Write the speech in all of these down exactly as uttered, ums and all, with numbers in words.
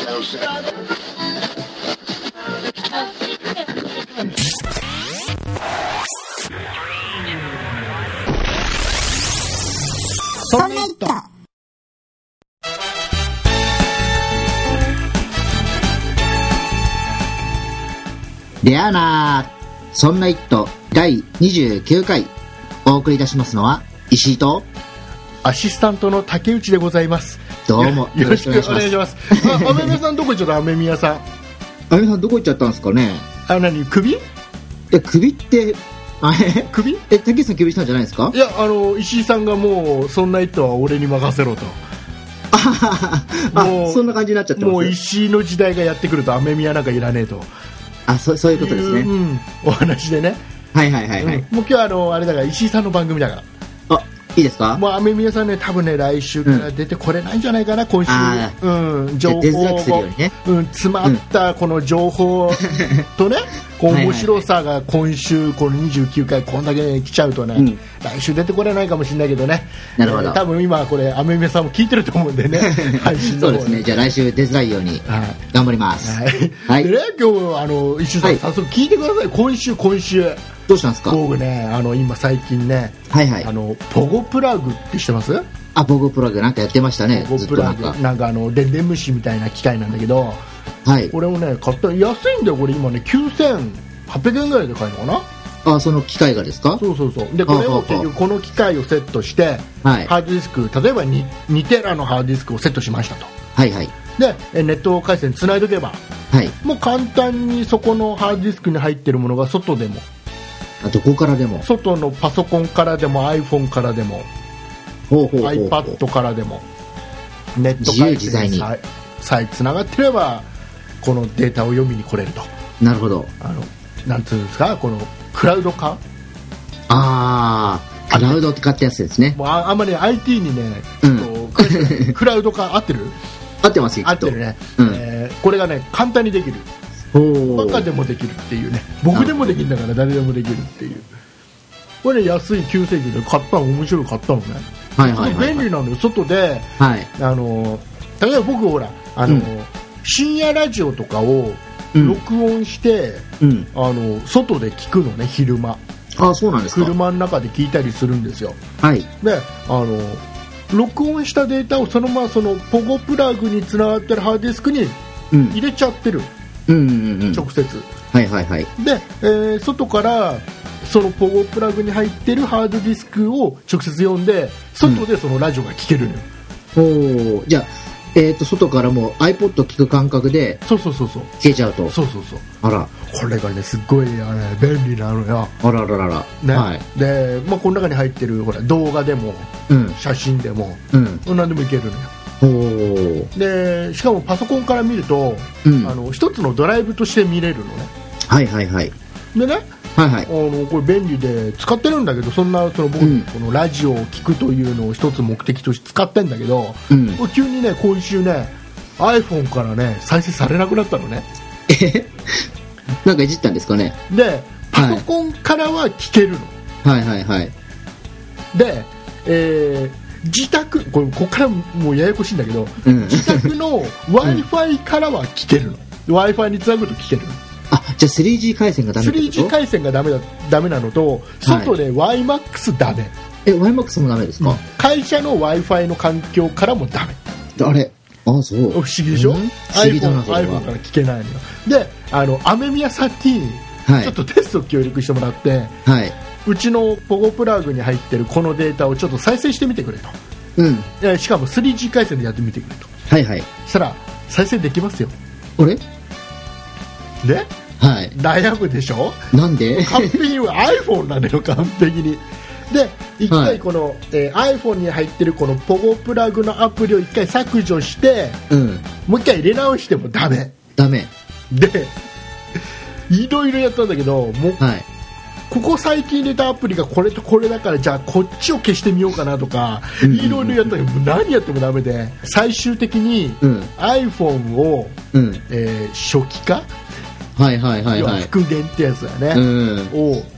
そんな糸。 ではなー、そんな一途だいにじゅうきゅうかいお送りいたしますのは石井とアシスタントの竹内でございます。 どうもよろしくお願いします。あ、アメミヤさんどこ行っちゃった？アメミヤさん。 アメミヤさんどこ行っちゃったんですかね。 あ、何？首？ え、首ってあれ首？ え、竹内さん首したんじゃないですか？ いや、あの石井さんがもうそんな糸は俺に任せろと。 あ、もうそんな感じになっちゃってます。 もう石井の時代がやってくるとアメミヤなんかいらねえと。 あ、そ、そういうことですね。 うん、お話でね。 はいはいはいはい。うん、 もう今日はあのあれだから石井さんの番組だから。 あ、いいですか？ もうアメミヤさんね、多分ね来週から出てこれないんじゃないかな、うん、今週。うん、情報を、ね、うん、詰まったこの情報とね、こう面白さが今週このにじゅうきゅうかいこんだけ来ちゃうとね、うん、来週出てこれないかもしれないけどね。 なるほど。 えー、多分今これアメミヤさんも聞いてると思うんでね。配信の方そうですね。じゃあ来週出づらいように頑張ります。 はい。はい、でね、今日あの石井さん、はい、早速聞いてください。今週今週。 どうしたんですか？ 僕ね、あの今最近ね、 はいはい、 あのポゴプラグって知ってます？ あ、ポゴプラグなんかやってましたね。 ポゴプラグなんか、なんかあのでんでん虫みたいな機械なんだけど、 はい、 これをね買ったら安いんだよ。これ今ねきゅうせんはっぴゃくえんぐらいで買えるのかな。 あ、その機械がですか？ そうそうそう。でこれを結局この機械をセットして、はい、ハードディスク例えば 2, にテラのハードディスクをセットしましたと。 はいはい。 でネット回線つないでおけば、 はい、 もう簡単にそこのハードディスクに入ってるものが外でも。 どこからでも、 外のパソコンからでも iPhone からでも、 ほうほうほうほう iPad からでもネット自由自在にさえつながってればこのデータを読みに来れると。 なるほど。 あのなんていうんですか、このクラウド化。 ああ、クラウドって買ったやつですね。 もう あ, あんまり アイティー にね、うん、クラウド化合ってる？ 合ってますよ。 合ってるね。うん、えー、これがね簡単にできる。バカでもできるっていうね。僕でもできるんだから誰でもできるっていう。これね安いきゅうせんえんで買ったの、面白い買ったのね。 はいはいはいはい、 便利なのよ。外で、 はい、 あの例えば僕ほらあの、うん、深夜ラジオとかを録音して、うん、あの外で聞くのね、昼間。 あ、そうなんですか。 車の中で聞いたりするんですよ。 はい。 であの録音したデータをそのままそのポゴプラグにつながってるハードディスクに入れちゃってる。うんうんうん、直接。 はいはいはい。 で、えー、外からそのポゴプラグに入ってるハードディスクを直接読んで外でそのラジオが聴けるのよ。 うん、おじゃあ、えー、と外からもう iPod 聞く感覚でそうそうそうそう聞けちゃうと。 そうそうそう。 あら、これがねすっごい、ね、便利なのよ。 あらららら、 ね。 はい、 で、まあ、この中に入ってるほら動画でも、うん、写真でも、うん、何でもいけるのよ。でしかもパソコンから見ると、うん、あの一つのドライブとして見れるのね。 はいはいはい。 でね、 はいはい、 あのこれ便利で使ってるんだけど、そんなその僕、うん、このラジオを聞くというのを一つ目的として使ってるんだけど、うん、急にね今週ね iPhone からね再生されなくなったのね。 えなんかいじったんですかね。 でパソコンからは聞けるの。 はいはいはい。 で、えー自宅 こ, ここからもうややこしいんだけど、うん、自宅の Wi-Fi からは聞けるの、うん、Wi-Fi につなぐと聞けるの。 あ、じゃあ スリージー 回線がダメってこと？ スリージー 回線がダメだ、ダメなのと、外で ワイマックス ダメ。 え、ワイマックス もダメですか？うん、 会社の Wi-Fi の環境からもダメ。 あれ、あ、そう。 不思議でしょ？うん、 不思議だな、それは。 iPhone から聞けないのよ。で、あのアメミヤさんに、はい、ちょっとテスト協力してもらって、はい、うちのポゴプラグに入ってるこのデータをちょっと再生してみてくれと。うん、しかも スリージー 回線でやってみてくれと。 はいはい。 そしたら再生できますよ。 あれで、はい、悩むでしょ。 なんで？ 完璧に iPhone なのよ、完璧に。で一回この、はい、えー、iPhone に入ってるこのポゴプラグのアプリを一回削除して、うん、もう一回入れ直してもダメ。 ダメでいろいろやったんだけど、もう、はい、ここ最近入れたアプリがこれとこれだから、じゃあこっちを消してみようかなとかいろいろやったけど何やってもダメで、最終的に iPhone を、うん、えー、初期化、 はいはいはいはい、 復元ってやつだよね、うん、を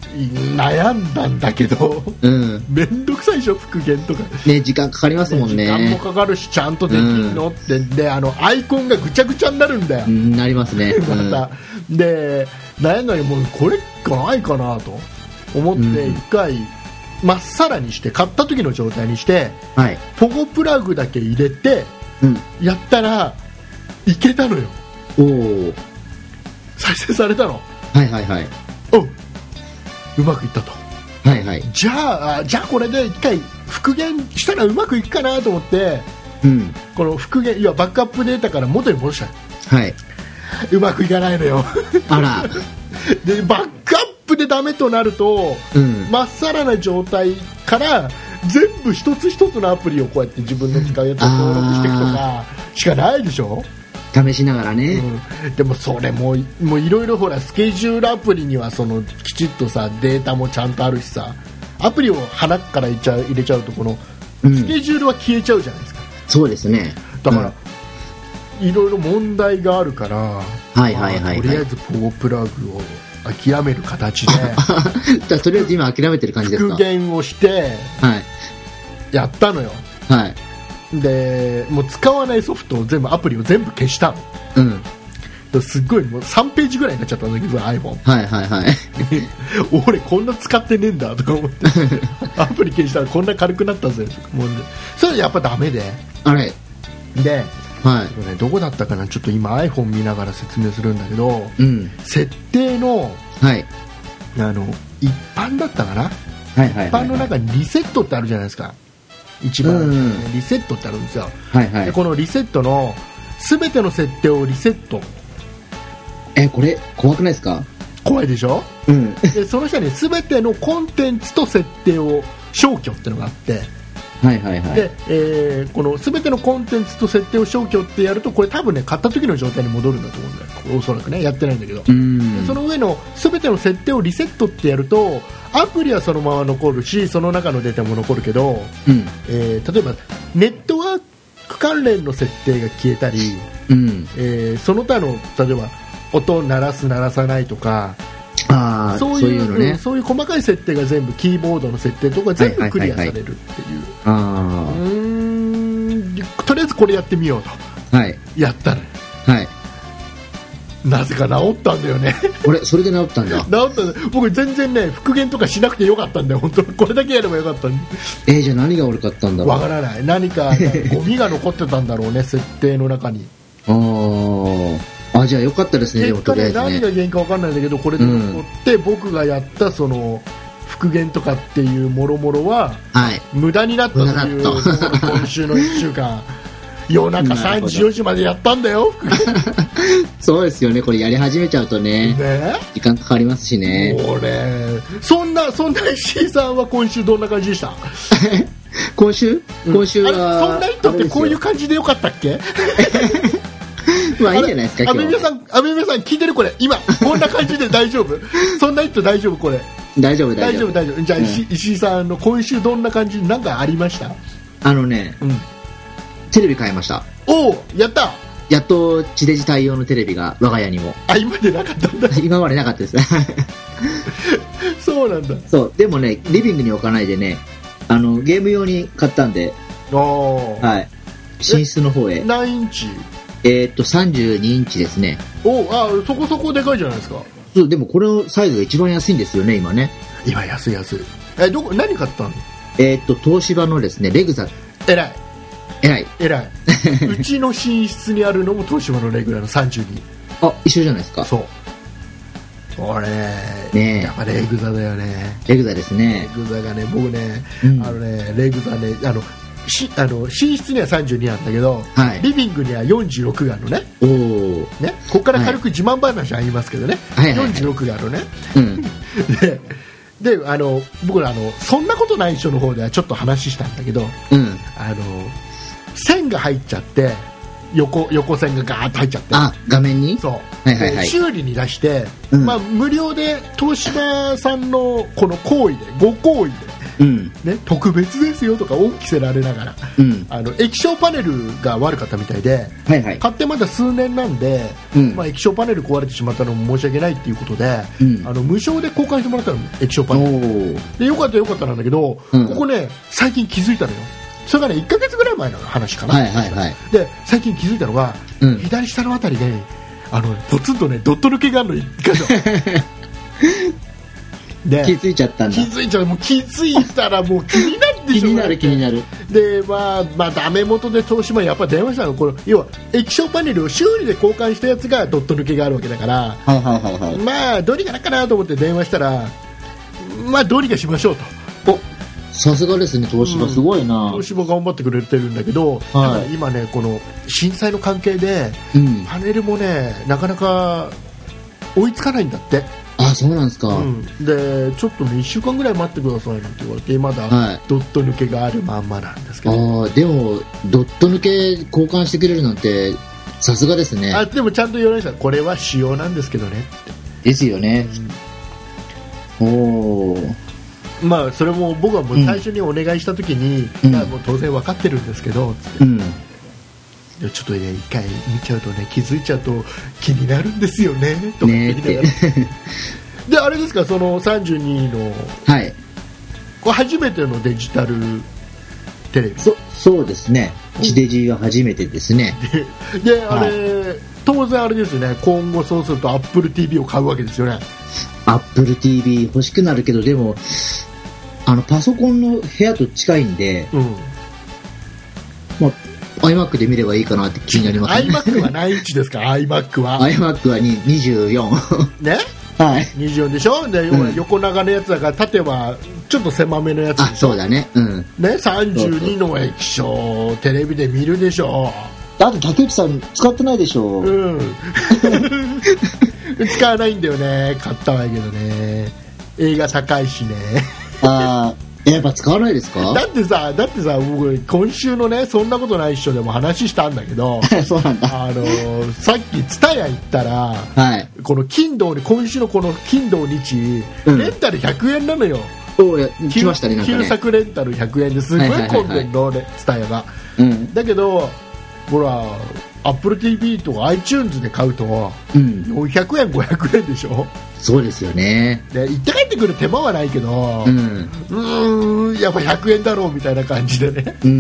悩んだんだけど、 うん、 めんどくさいでしょ復元とかね。時間かかりますもんね。 時間もかかるしちゃんとできるのって、うん、であのアイコンがぐちゃぐちゃになるんだよ、 うん、なりますね、 また、うん、で悩んだのにもうこれかないかなと思って一回まっさらにして買った時の状態にして、はい、ポゴプラグだけ入れて、うん、やったらいけたのよ。 おー、 再生されたの。 はいはいはい。 おうまくいったと。 はいはい。 じゃあじゃあこれで一回復元したらうまくいくかなと思って、うん、この復元いやバックアップデータから元に戻した。 はい。 うまくいかないのよ。 あら。 でバックアップでダメとなると、うん、まっさらな状態から全部一つ一つのアプリをこうやって自分の使うやつを登録していくとかしかないでしょ。 試しながらね、 うん、でもそれももういろいろほらスケジュールアプリにはそのきちっとさデータもちゃんとあるしさ、アプリを鼻から入れちゃう、入れちゃうとこのスケジュールは消えちゃうじゃないですか、 うん、そうですね。 だから、うん、いろいろ問題があるから、はいはいはいはい、とりあえずポゴプラグを諦める形でじゃあとりあえず今諦めてる感じですか。 復元をしてやったのよ、 はい。 でもう使わないソフトを全部アプリを全部消したの、うん、すっごいもうさんページぐらいになっちゃったんだけど iPhone、 はいはいはい、 俺こんな使ってねえんだとか思ってアプリ消したらこんな軽くなったぜとか思うんで、それやっぱダメで、 あれで、 はいね、どこだったかな、ちょっと今 iPhone 見ながら説明するんだけど、うん、設定の、はい、あの一般だったかな、はいはいはいはい、一般の中にリセットってあるじゃないですか。一番、うん、リセットってあるんですよ、はいはい、でこのリセットの全ての設定をリセット、 えこれ怖くないですか。 怖いでしょ、うん、でその下に全てのコンテンツと設定を消去っていうのがあって、 はいはいはい、 で、えー、この全てのコンテンツと設定を消去ってやるとこれ多分ね買った時の状態に戻るんだと思うんだよ、おそらくね、やってないんだけど、うんでその上の全ての設定をリセットってやるとアプリはそのまま残るしその中のデータも残るけど、うんえー、例えばネットワーク関連の設定が消えたり、うんえー、その他の例えば音を鳴らす鳴らさないとか、 あそういうそういうのね、 そういう細かい設定が全部キーボードの設定とか全部クリアされるっていう、あうーんとりあえずこれやってみようと、はい、やったら、はい、なぜか治ったんだよね。 俺それで治ったんだ。 治ったんだ。僕全然ね復元とかしなくてよかったんだよ本当に。これだけやればよかったんで。 えー、じゃあ何が悪かったんだろう。 わからない。何かゴミが残ってたんだろうね設定の中に。 あーあじゃあよかったですね。 結果ね、何が原因か分かんないんだけどこれで残って、うん、僕がやったその復元とかっていうもろもろは、はい、無駄になったという今週のいっしゅうかん夜中さんじよじまでやったんだよそうですよね。これやり始めちゃうと ね, ね時間かかりますしね。 俺そんなそんな石井さんは今週どんな感じでした今週今週は、 うん、そんな人ってこういう感じでよかったっけまあいいんじゃないですか。 アメミヤさん、アメミヤさん聞いてるこれ今こんな感じで大丈夫そんな人大丈夫これ大丈夫大丈夫大丈夫じゃあ、うん、石, 石井さんの今週どんな感じなんかありました。 あのね、うん、テレビ買いました。 おおやったやっと地デジ対応のテレビが我が家にも。 あ今までなかったんだ今までなかったですそうなんだ。 そうでもねリビングに置かないでねあのゲーム用に買ったんで、おはい寝室の方へ。 何インチ。 えー、っとさんじゅうにインチですね。 おあそこそこでかいじゃないですか。 そうでもこれのサイズが一番安いんですよね今ね。 今安い安い。えどこ何買ったの。 えー、っと東芝のですねレグザ。 えらいえらいえらいうちの寝室にあるのも東芝のレグザのさんじゅうに。 あ一緒じゃないですか。 そう俺ねやっぱレグザだよね。 レグザですね。 レグザがね僕ね、うん、あのねレグザねあのしあの寝室にはさんじゅうになんだけど、はい、リビングにはよんじゅうろくがあるのね。おねここから軽く自慢話は言いますけどね、はい、よんじゅうろくがあるのね、はいはいはいでであの僕らあのそんなことない人の方ではちょっと話したんだけど、うん、あの線が入っちゃって横横線がガーッと入っちゃってあ画面にそう、 はいはいはい、 修理に出して、うんまあ、無料で東芝さんのこの行為でご好意でうんね、特別ですよとか大きくせられながら、 うん、 あの液晶パネルが悪かったみたいで、 はいはい、 買ってまだ数年なんで、うんまあ、液晶パネル壊れてしまったのも申し訳ないっていうことで、うん、あの無償で交換してもらったの、液晶パネルで。よかったよかったなんだけど、うん、ここね最近気づいたのよ。それがねいっかげつぐらい前の話かな、 はいはいはい、 で最近気づいたのが、うん、左下のあたりであのポツンとねドット抜けがあるのいっか所で気づいちゃったんだ。 気づいちゃう。もう気づいたらもう気になってしょうがない。気になる気になる。でまあまあダメ元で東芝にやっぱ電話したの。この要は液晶パネルを修理で交換したやつがドット抜けがあるわけだから、 はいはいはいはい、 まあどうにかなかなと思って電話したら、まあどうにかしましょうと。おさすがですね、東芝すごいな。 東芝頑張ってくれてるんだけど、はい、今ねこの震災の関係で、うん、パネルもねなかなか追いつかないんだって。 あ、そうなんですか、 うん、でちょっとねいっしゅうかんぐらい待ってくださいなんて言われてまだドット抜けがあるまんまなんですけど、 はい、あでもドット抜け交換してくれるなんてさすがですね。 あでもちゃんと言われました。これは仕様なんですけどねってですよね、うん、おーまあそれも僕はもう最初にお願いした時に、うん、もう当然分かってるんですけどつって、うんでちょっとね一回見ちゃうとね気づいちゃうと気になるんですよねとか言いながら、ね、であれですかそのさんじゅうにの、 はい、 これ初めてのデジタルテレビ。 そそうですね、地デジは初めてですね。 で, であれ、はい、当然あれですよね、今後そうすると Apple ティービー を買うわけですよね。 Apple ティービー 欲しくなるけどでもあのパソコンの部屋と近いんで、うんまあiMac で見ればいいかなって気になりますね。 iMac は何インチですか？iMac は iMac はにじゅうよんね、 はい、 にじゅうよんでしょ。で、うん、横長のやつだから縦はちょっと狭めのやつでしょ。 あ、そうだね、うん、 ね、さんじゅうにの液晶テレビで見るでしょ。 だって竹内さん使ってないでしょ。うん使わないんだよね。買ったはいいけどね、映画高いしね。 あやっぱ使わないですか？ だってさ、だってさ、僕今週のねそんなことないっしょでも話したんだけどそうなんだ。 あのー、さっきツタヤ行ったら、 はい、 この金土に今週のこの金土日、うん、レンタルひゃくえんなのよ。 おや来ましたね、なんかね。 旧作レンタルひゃくえんですごい混んでるのツタヤが、うん、だけどほらApple ティービー とか iTunes で買うと、うん、よんひゃくえんごひゃくえんでしょ。 そうですよね。 で行って帰ってくる手間はないけど、うん、うーんやっぱひゃくえんだろうみたいな感じでね、うん、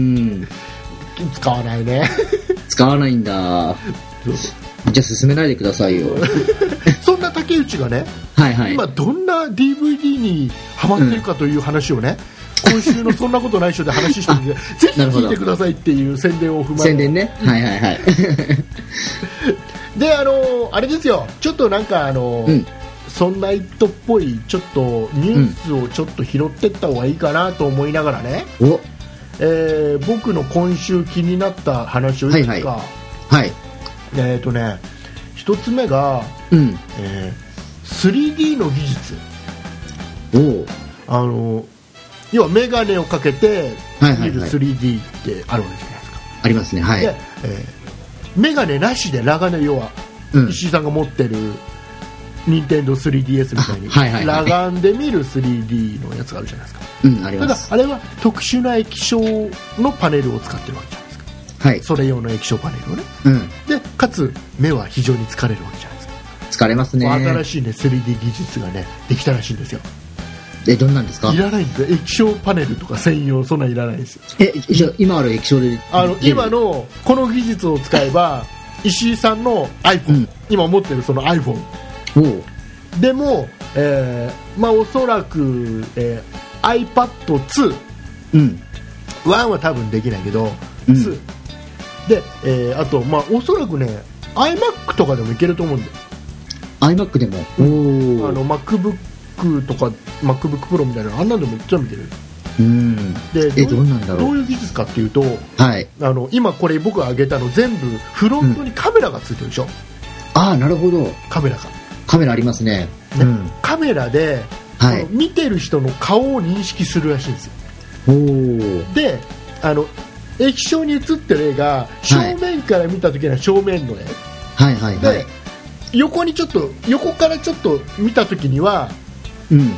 使わないね。 使わないんだ。じゃあ進めないでくださいよ。 そんな竹内がね、はいはい、今どんな ディーブイディー にハマってるかという話をね、うん、今週のそんなことないっしょで話してるんでぜひ聞いてくださいっていう宣伝を踏まえて。 宣伝ね、はいはいはい。 であのあれですよ、ちょっとなんかあの、うん、そんなイットっぽいちょっとニュースをちょっと拾っていった方がいいかなと思いながらね、うん、えー、僕の今週気になった話をいくつか、はいはいはい、えーとね一つ目が、うんえー、スリーディー の技術。おあの要はメガネをかけて見る スリーディー ってあるわけじゃないですか。 ありますね、はい。で、 えー、メガネなしで裸眼で、要は、うん、石井さんが持ってるニンテンドー スリーディーエス みたいに、はいはいはい、裸眼で見る スリーディー のやつがあるじゃないですか。うん、あります。ただあれは特殊な液晶のパネルを使ってるわけじゃないですか。はい。それ用の液晶パネルをね。うん。でかつ目は非常に疲れるわけじゃないですか。 疲れますね。 新しいね スリーディー 技術がねできたらしいんですよ。 え、どんなんですか？ いらないんですよ。液晶パネルとか専用そんなんいらないですよ。 え、じゃあ今ある液晶であの今のこの技術を使えば石井さんの iPhone、うん、今持ってるその iPhone でも、えーまあ、おそらく、えー、アイパッドツー、うん、ワンは多分できないけど、うん、ツーで、えー、あと、まあ、おそらくね iMac とかでもいけると思うんだよ。 iMac でも、 うん、あの MacBookとか MacBook Pro みたいなあんなんでも全部出る。うんでえどうなんだろう。 どういう技術かっていうと、はい、あの今これ僕が挙げたの全部フロントにカメラがついてるでしょ、うん、 ああなるほど。 カメラがカメラありますね、 ね、うん、カメラで、はい、見てる人の顔を認識するらしいんですよ。おであの液晶に映ってる絵が正面から見た時は正面の絵、はい、はいはいはい。で横にちょっと横からちょっと見た時には、うん、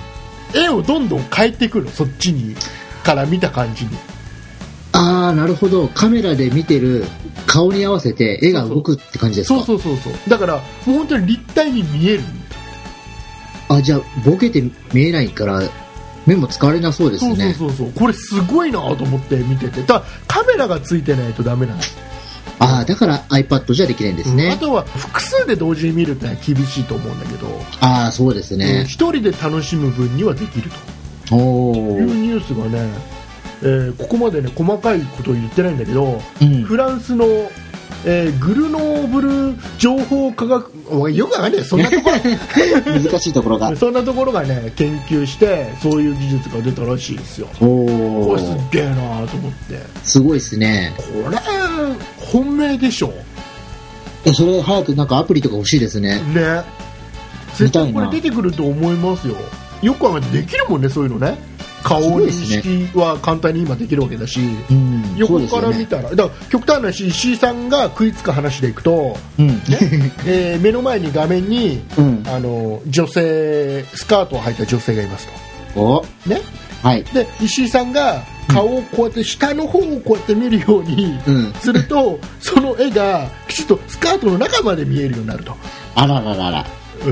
絵をどんどん変えていくの、そっちにから見た感じに。 ああ、なるほど。カメラで見てる顔に合わせて絵が動くって感じですか？ そうそうそうそう。だからもう本当に立体に見える。 あ、じゃあボケて見えないから目も使われなそうですね。 そうそうそうそう。これすごいなと思って見てて、ただカメラがついてないとダメなの。 ああ、だから iPad じゃできないんですね、 うん、あとは複数で同時に見るってのは厳しいと思うんだけど、 ああ、そうですね。 一、うん、人で楽しむ分にはできるというニュースがね、えー、ここまでね細かいことを言ってないんだけど、うん、フランスの、えー、グルノーブル情報科学、よくわかんない、そんなところ難しいところがそんなところがね研究してそういう技術が出たらしいですよ。 おこれすっげえなと思って。 すごいですね。 これ本命でしょ。 それ早くなんかアプリとか欲しいですね。 ね、絶対これ出てくると思いますよ。よく考えてできるもんね、そういうのね。顔認識は簡単に今できるわけだし、うん、横から見たら、ね、だから極端な話、石井さんが食いつく話でいくと、うんねえー、目の前に画面に、うん、あの女性スカートを履いた女性がいますと、 お、 ね、 はい、 で石井さんが顔をこうやって下の方をこうやって見るようにすると、うん、その絵がきちっとスカートの中まで見えるようになると。 あらららら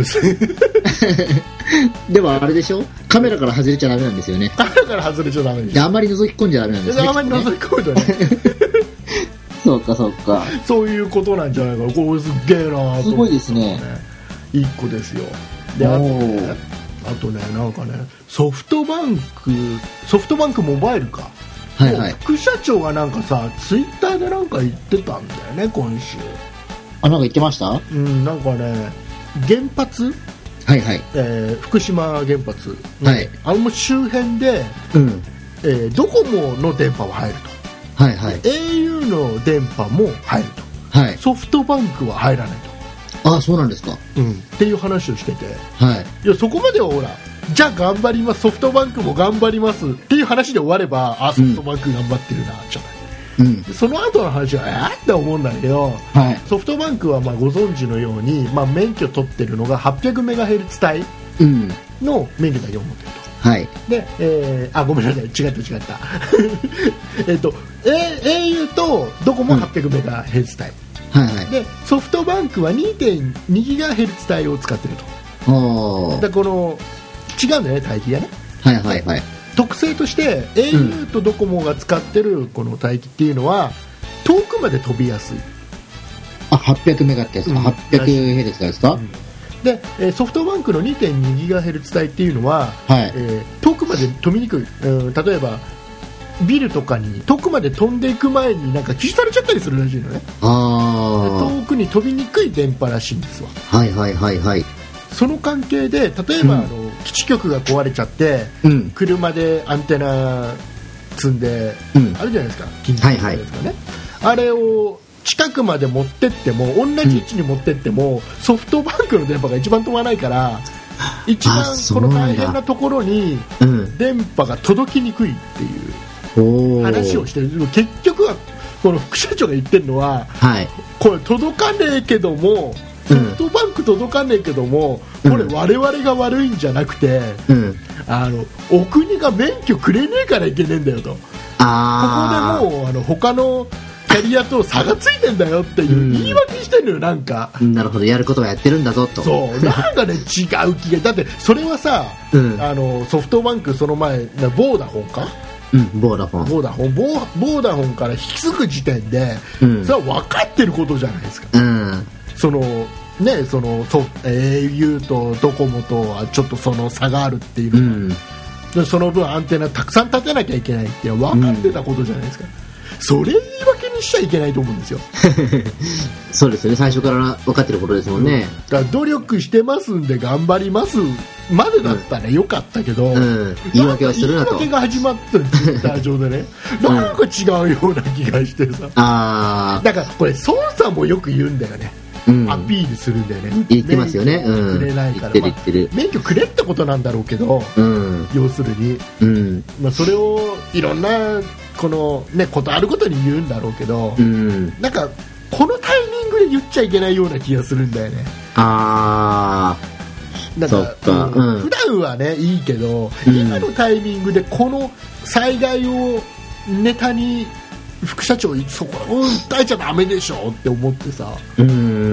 でもあれでしょ、カメラから外れちゃダメなんですよね。 カメラから外れちゃダメでしょ。 あんまり覗き込んじゃダメなんですね。 あんまり覗き込むとねそうかそうか、 そういうことなんじゃないかな。これすっげえなと思って、ね、 すごいですね。 いっこですよ。であとね、あとねなんかねソフトバンクソフトバンクモバイルか、はいはい、副社長がなんかさツイッターでなんか言ってたんだよね今週。 あ、なんか言ってました？ うん、なんかね原発、 はいはい、 えー、福島原発、 はい、 あの周辺で、うんえー、ドコモの電波は入ると、はいはい、 エーユー の電波も入ると、はい、 ソフトバンクは入らないと。あ、そうなんですか、 うん、っていう話をしてて、 はい、 いやそこまではほらじゃあ頑張りますソフトバンクも頑張りますっていう話で終われば、あソフトバンク頑張ってるな、うん、じゃない。うん、その後の話はえーって思うんだけど、はい、ソフトバンクはまあご存知のように、まあ、免許取ってるのが はっぴゃくメガヘルツ 帯の免許だけを持ってると、はい、で、えー、あごめんなさい違った違ったえっと エーユー とドコモ はっぴゃくメガヘルツ 帯、うんはいはい、でソフトバンクは にてんにギガヘルツ 帯を使ってると。おでこの違うんだよね帯域がね、はいはいはい、特性として エーユー とドコモが使ってるこの帯域っていうのは遠くまで飛びやすい。 あ、はっぴゃくメガってやつか、うん、はっぴゃくヘルツですか、うん、 でソフトバンクの にてんにギガヘルツ 帯っていうのは、はいえー、遠くまで飛びにくい、うん、例えばビルとかに遠くまで飛んでいく前になんか消しされちゃったりするらしいのね。あ遠くに飛びにくい電波らしいんですわ。 はいはいはいはい。 その関係で例えば、うん、あの基地局が壊れちゃって、うん、車でアンテナ積んで、うん、あるじゃないですか緊急のやつがね、はいはい、あれを近くまで持ってっても同じ位置に持ってっても、うん、ソフトバンクの電波が一番飛ばないから一番この大変なところに電波が届きにくいっていう話をしてる。結局はこの副社長が言ってるのは、はい、これ届かねえけどもソフトバンク届かねえけども、うん、これ我々が悪いんじゃなくて、うん、あのお国が免許くれねえからいけねえんだよと。あここでもうあの他のキャリアと差がついてんだよっていう言い訳してるのよなんか、 うん、なるほどやることはやってるんだぞと。 そうなんかね違う気がだってそれはさ、うん、あのソフトバンクその前ボーダフォンかうん、ボーダフォンボーダフォンボー、ボーダフォンから引き継ぐ時点で、うん、それは分かってることじゃないですか、うん、そのねそのそ エーユー とドコモとはちょっとその差があるっていうのが、うん、でその分アンテナたくさん立てなきゃいけないって分かってたことじゃないですか、うん、それ言い訳にしちゃいけないと思うんですよそうですよね最初から分かってることですもんね、 うん、だから努力してますんで頑張りますまでだったらよかったけど、うんうん、 言い訳はするなと言い訳が始まってるツイッター上でねなんか違うような気がしてさ、うん、あだからこれ操作もよく言うんだよね、うん、アピールするんだよね言ってますよね、 うん、くれないから、 言ってる言ってる、 まあ、免許くれってことなんだろうけど、うん、要するに、うんまあ、それをいろんなこの、ね、ことあることに言うんだろうけど、うん、なんかこのタイミングで言っちゃいけないような気がするんだよね。 あなんかか、うん、普段はねいいけど、うん、今のタイミングでこの災害をネタに副社長そこを訴えちゃダメでしょって思ってさ、うん、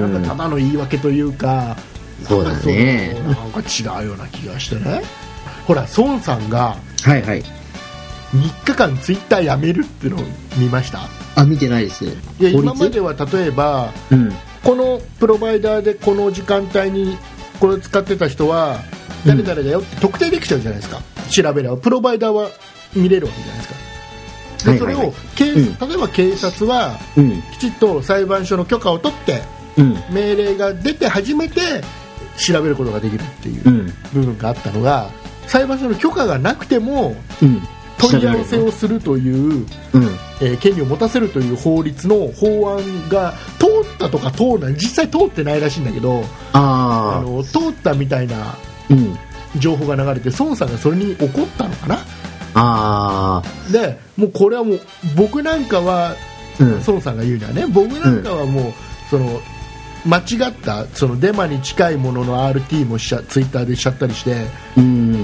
なんかただの言い訳というか、 そうだね、 なんか違うような気がしてね。ほら孫さんがはいはいみっかかんツイッターやめるってのを見ました？ あ、見てないです。いや今までは例えば、うん、このプロバイダーでこの時間帯にこれを使ってた人は誰々だよって特定できちゃうじゃないですか、うん、調べればプロバイダーは見れるわけじゃないですか。でそれを、はいはいはい、例えば警察は、うん、きちっと裁判所の許可を取って、うん、命令が出て初めて調べることができるっていう部分があったのが、裁判所の許可がなくても、うん、問い合わせをするという、うん、えー、権利を持たせるという法律の法案が通ったとか通らない、実際通ってないらしいんだけど、ああの通ったみたいな情報が流れて、孫さんがそれに怒ったのかな。あでもうこれはもう僕なんかは、うん、孫さんが言うにはね、僕なんかはもう、うん、その間違ったそのデマに近いものの アールティー もしちゃツイッターでしちゃったりして、うん、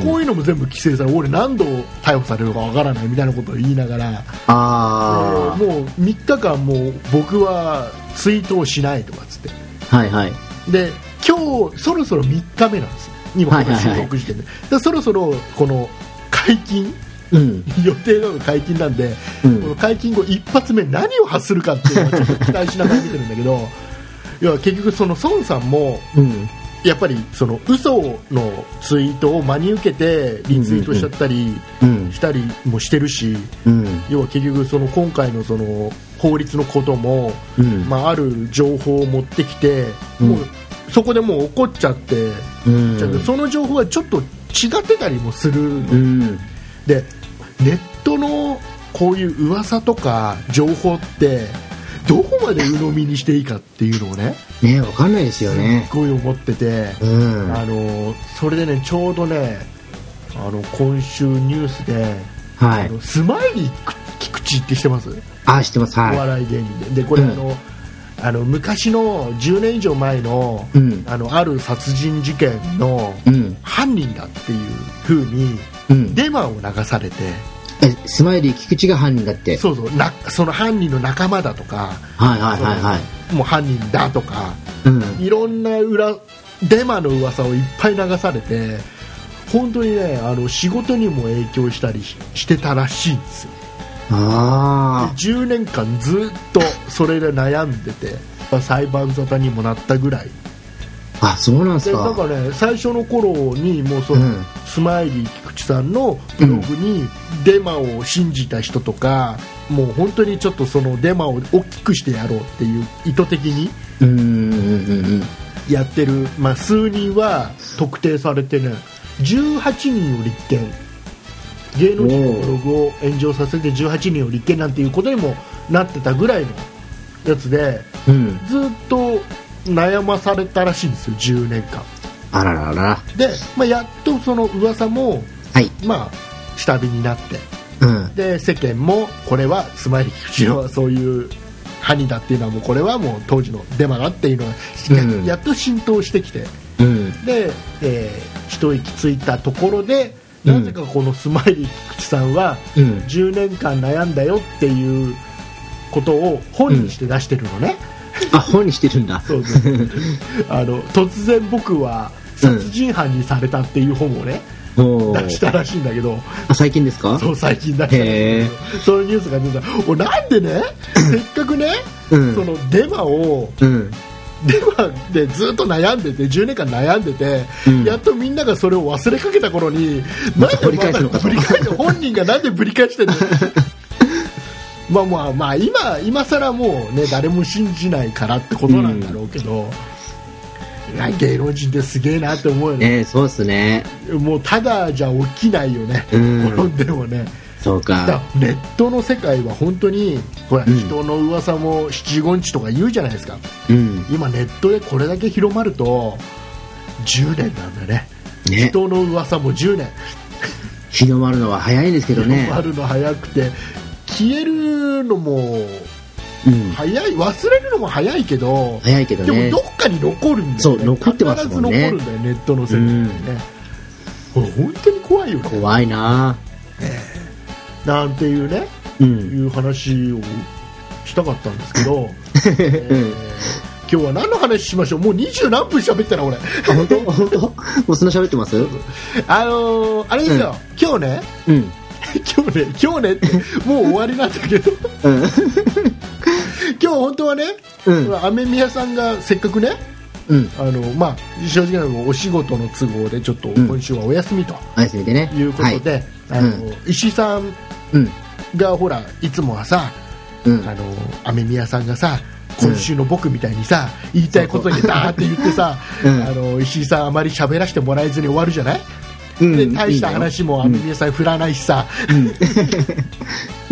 こういうのも全部規制され、俺何度逮捕されるかわからないみたいなことを言いながら、あ、えー、もうみっかかんもう僕はツイートをしないとかっつって、はいはい、で今日そろそろみっかめなんですよ今この収録時点で、はいはいはい、でそろそろこの解禁、うん、予定なの解禁なんで、うん、この解禁後一発目何を発するかっていうのはちょっと期待しながら見てるんだけど要は結局その孫さんも、うん、やっぱりその嘘のツイートを真に受けてリツイートしちゃったりしたりもしてるし、うん、要は結局その今回のその法律のことも、うん、まあ、ある情報を持ってきて、うん、もうそこでもう怒っちゃって、うん、その情報がちょっと違ってたりもするの、うん、でネットのこういう噂とか情報ってどこまで鵜呑みにしていいかっていうのをね、 ね、分かんないですよね。 すごい思ってて、うん、あのそれでねちょうどねあの今週ニュースで、はい、あのスマイリー菊池って知ってます？ あ、知ってます、はい、 お笑い芸人で、でこれ、うん、あのあの昔のじゅうねん以上前の、うん、あのある殺人事件の犯人だっていう風に、うん、デマを流されて、 スマイリー菊池が犯人だって、 そうそうな、その犯人の仲間だとか、 はいはいはいはい、 もう犯人だとか、うん、いろんな裏デマの噂をいっぱい流されて、本当にねあの仕事にも影響したり し, してたらしいんですよ。あじゅうねんかんずっとそれで悩んでて裁判沙汰にもなったぐらい。 あ、そうなんですか。 でなんかね最初の頃にもうその、うん、スマイリー菊池さんのブログにデマを信じた人とか、うん、もう本当にちょっとそのデマを大きくしてやろうっていう意図的にやってる、まあ、数人は特定されてねじゅうはちにんを立件、芸能人のブログを炎上させてじゅうはちにんを立件なんていうことにもなってたぐらいのやつで、うん、ずっと悩まされたらしいんですよじゅうねんかん。 あらららで、まあ、やっとその噂も、はい、まあ下火になって、うん、で世間もこれはスマイリー菊池はそういう犯人だっていうのはもうこれはもう当時のデマだっていうのが、うん、やっと浸透してきて、うん、で、えー、一息ついたところでなぜかこのスマイリー菊池さんはじゅうねんかん悩んだよっていうことを本にして出してるのね、 うん、あ、本にしてるんだ。 そうそうあの突然僕は殺人犯にされたっていう本をね、うん、出したらしいんだけど。 あ、最近ですか？ そう、最近出したんですけど、そのニュースが出た。おなんでねせっかくね、うん、そのデマを、うんデマでずっと悩んでてじゅうねんかん悩んでて、うん、やっとみんながそれを忘れかけた頃になんでぶり返すのかと本人がなんでぶり返してるのまあまあまあ今今更もうね誰も信じないからってことなんだろうけど、うん、芸能人ってすげえなって思うよね。 ね、そうですね。 もうただじゃ起きないよね、うん、転んでもね。 そうか。 だネットの世界は本当にほら、うん、人の噂も七五日とか言うじゃないですか、うん、今ネットでこれだけ広まるとじゅうねんなんだね。ね、人の噂もじゅうねん広まるのは早いですけどね。 広まるの早くて消えるのもうん、 早い、忘れるのも早いけど、 早いけどね、 でもどっかに残るんだよね。 そう、残ってますもんね。 必ず残るんだよ、ネットの世界にね。これ本当に怖いよね。 怖いな、 えー、なんていうね、うん、いう話をしたかったんですけど、えー、今日は何の話しましょう。もう二十何分喋ったな俺。 本当本当もうそんな喋ってます？ あのー、あれですよ、うん、今日ね、うん、今日ね今日ねってもう終わりなんだけど、うん、今日本当はね、うん、雨宮さんがせっかくね、うん、あのまあ、正直なのお仕事の都合でちょっと今週はお休みと、 お休みでね、 いうことで、はい、あの、うん、石井さんがほらいつもはさ、うん、あの雨宮さんがさ今週の僕みたいにさ、うん、言いたいことにダーって言ってさ、うん、あの石井さんあまり喋らせてもらえずに終わるじゃない、うん、で大した話も雨宮さん振らないしさ、 うん、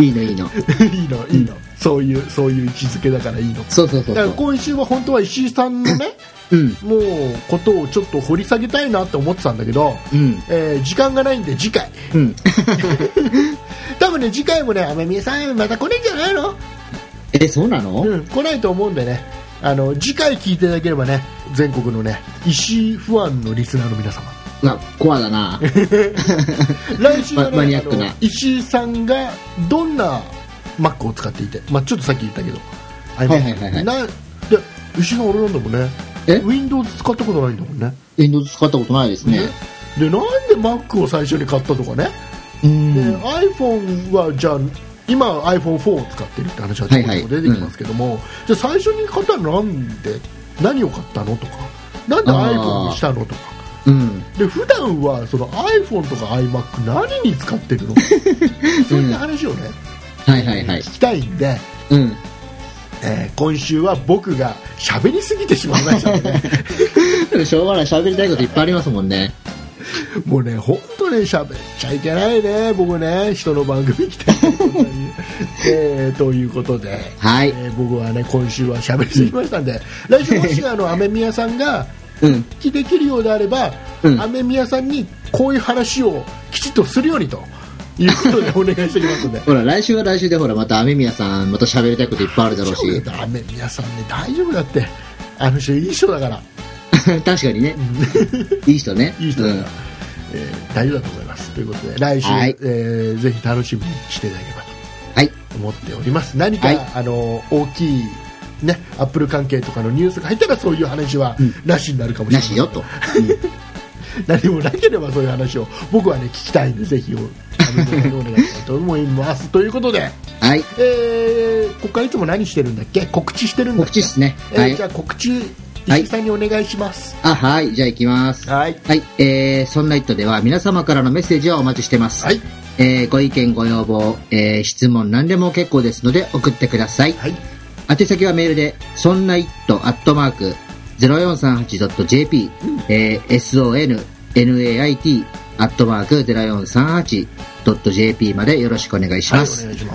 いいのいいのいいのいいの、うん、そういうそういう位置づけだからいいの。 そうそうそうそう。 だから今週は本当は石井さんのね、うん、もうことをちょっと掘り下げたいなって思ってたんだけど、うん、えー、時間がないんで次回、うん、多分ね次回もね雨宮さんまた来ねえんじゃないの？ え、そうなの？ うん、来ないと思うんでね、あの次回聞いていただければね、全国のね石井ファンのリスナーの皆様、 あ、コアだな来週はね、 マニアックな石井さんがどんな Mac を使っていて、まあ、ちょっとさっき言ったけど、 はいはいはいはい、 なで石井さん俺なんだもんね、え Windows 使ったことないんだもんね。 Windows 使ったことないですね。 でなんで Mac を最初に買ったとかね、うん、で iPhone はじゃあ今 アイフォンフォー を使ってるって話はちょっと出てきますけども、はいはい、うん、じゃあ最初に買ったのなんで何を買ったのとか、なんで iPhone にしたのとか、うん、で普段はその iPhone とか iMac 何に使ってるのそういった話をね、 うん、はいはいはい、 聞きたいんで、うん、えー、今週は僕が喋りすぎてしまいましたのでしょうがない、喋りたいこといっぱいありますもんね。 もうね、本当ね、喋っちゃいけないね、僕ね、人の番組来て、えー、ということで、はい、えー、僕はね、今週は喋りすぎましたんで、うん、来週もしあの雨宮さんが復帰できるようであれば、うん、雨宮さんにこういう話をきちっとするようにということでお願いしておきますのでほら、来週は来週でほら、また雨宮さんまた喋りたいこといっぱいあるだろうし、 雨宮さんね、大丈夫だって、あの人いい人だから確かにねいい人ね、 いい人だから、うん、えー、大丈夫だと思います。ということで来週、はい、えー、ぜひ楽しみにしていただければと思っております。はい、何か、はい、あの大きいね、アップル関係とかのニュースが入ったらそういう話はなしになるかもしれない、うん、 なしよと、うん、 何もなければそういう話を僕はね聞きたいんで、ぜひお願いしたいと思いますということで、はい、えー、ここからいつも何してるんだっけ、告知してるんだっけ、 告知ですね、 えー、じゃあ告知石井さんにお願いします。 はい、あ、はい、じゃあ行きます。はい、はい、えー、ソンナイトでは皆様からのメッセージをお待ちしてます。はい、えー、ご意見ご要望、えー、質問何でも結構ですので送ってください。はい、宛先はメールでソンナイトアットマーク ゼロよんさんはちドットジェーピー、うん、えー、ソンナイト アットマーク ゼロよんさんはちドットジェーピー までよろしくお願いします。はい、お願いします。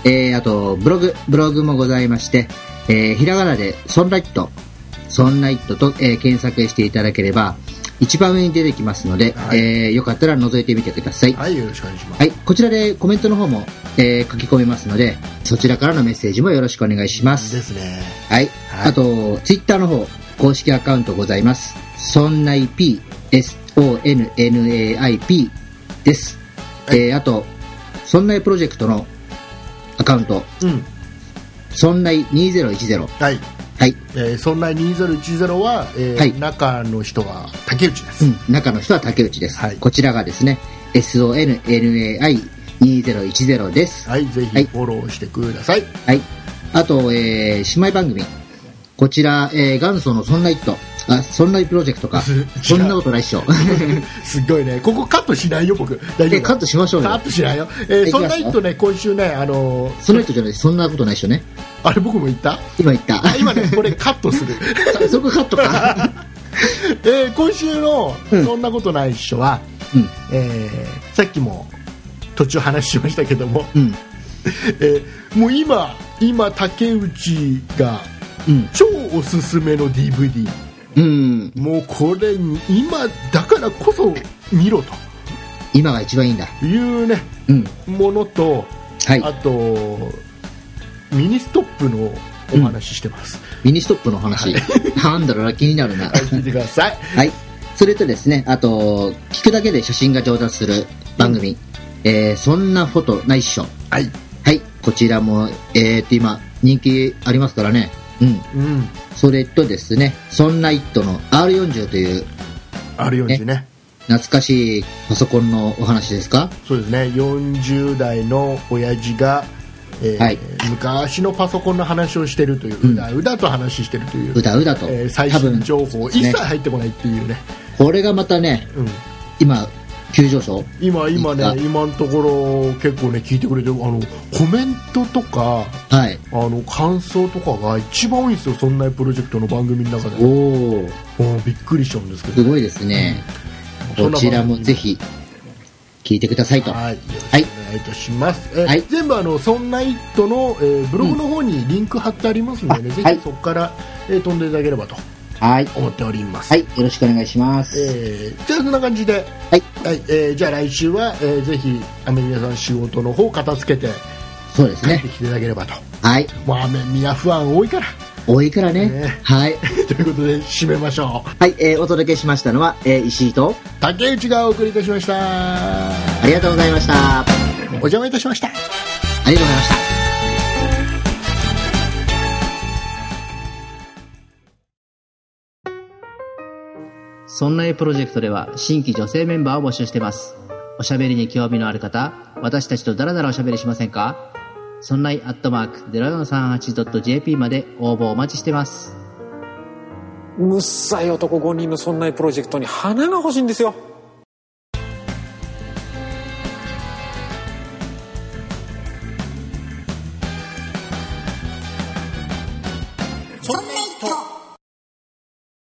えー、あとブログブログもございまして、えー、ひらがなでソンナイトソンナイトと、えー、検索していただければ一番上に出てきますので、はい、えー、よかったら覗いてみてください。 はい、よろしくお願いします。 はい、こちらでコメントの方も、えー、書き込みますので、そちらからのメッセージもよろしくお願いします。 ですね。 はい、はい、あとツイッターの方公式アカウントございます。ソンナイ P、エスオーエヌエヌエーアイピー です。はい、えー、あとソンナイプロジェクトのアカウント、うん、ソンナイにせんじゅう、はい、はい、 えー、ソンナイにせんじゅうは、えーはい、中の人は竹内です、うん、 中の人は竹内です、はい、こちらがですね エスオーエヌエヌエーアイにせんじゅう です。 はい、ぜひフォローしてください。 はい、あと、えー、姉妹番組こちら、えー、元祖のソンナイトあソンナイプロジェクトかそんなことないっしょすごいね、ここカットしないよ僕。大丈夫、 カットしましょうよ。 カットしないよ、えー、ソンナイトね、今週ね、あのー、 ソンナイトじゃない、そんなことないっしょね。 あれ僕も言った、 今言ったあ今ねこれカットするそこカットかえー、今週のそんなことないっしょは、うん、えー、さっきも途中話しましたけども、うん、えー、もう今今竹内が超おすすめの ディーブイディー、うん、もうこれ今だからこそ見ろと、 今が一番いいんだいうね、うん、ものと、はい、あとミニストップのお話してます、 うん、ミニストップの話、はい、なんだろうな、気になるな、はい、 聞いてください。 はい、それとですね、あと聞くだけで写真が上達する番組、うん、えー、そんなフォトないっしょ、 はい、 はい、こちらも、えー、っと今人気ありますからね、うん、うん、それとですね、そんなイットの アールよんじゅう というアールよんじゅう ね、 懐かしいパソコンのお話ですか？ そうですね、よんじゅう代の親父が、えーはい、昔のパソコンの話をしてるという、うん、うだうだと話してるという、 うだうだと、 えー、最新情報一切入ってこないっていうね、 これがまたね、うん、今急上昇、 今今ね、今のところ結構ね聞いてくれてる、あのコメントとか、 はい、 あの感想とかが一番多いんですよ、そんなプロジェクトの番組の中で。 おお、びっくりしちゃうんですけど、 すごいですね、うん、こちらもぜひ聞いてくださいと。 はい、よろしくお願いいたします。はい、えー、全部あのそんなイットの、えー、ブログの方にリンク貼ってありますので、ね、うん、ぜひそこから、えー、飛んでいただければと思っております。 はい、よろしくお願いします。 えー、じゃあそんな感じで、 はい、 はい、えー、じゃあ来週は、えー、ぜひ雨宮さん仕事の方片付けて、 そうですね、 帰ってきていただければと。 はい、 もう雨宮不安多いから多いからね、ね、はいということで締めましょう。 はい、えー、お届けしましたのは、えー、石井と竹内がお送りいたしました。 ありがとうございました。 お邪魔いたしました。 ありがとうございました。そんなプロジェクトでは新規女性メンバーを募集しています。おしゃべりに興味のある方、私たちとダラダラおしゃべりしませんか？そんないアットマーク ゼロよんさんはちドットジェーピー まで応募お待ちしてます。 むっさい男ごにんのそんないプロジェクトに花が欲しいんですよ。そんな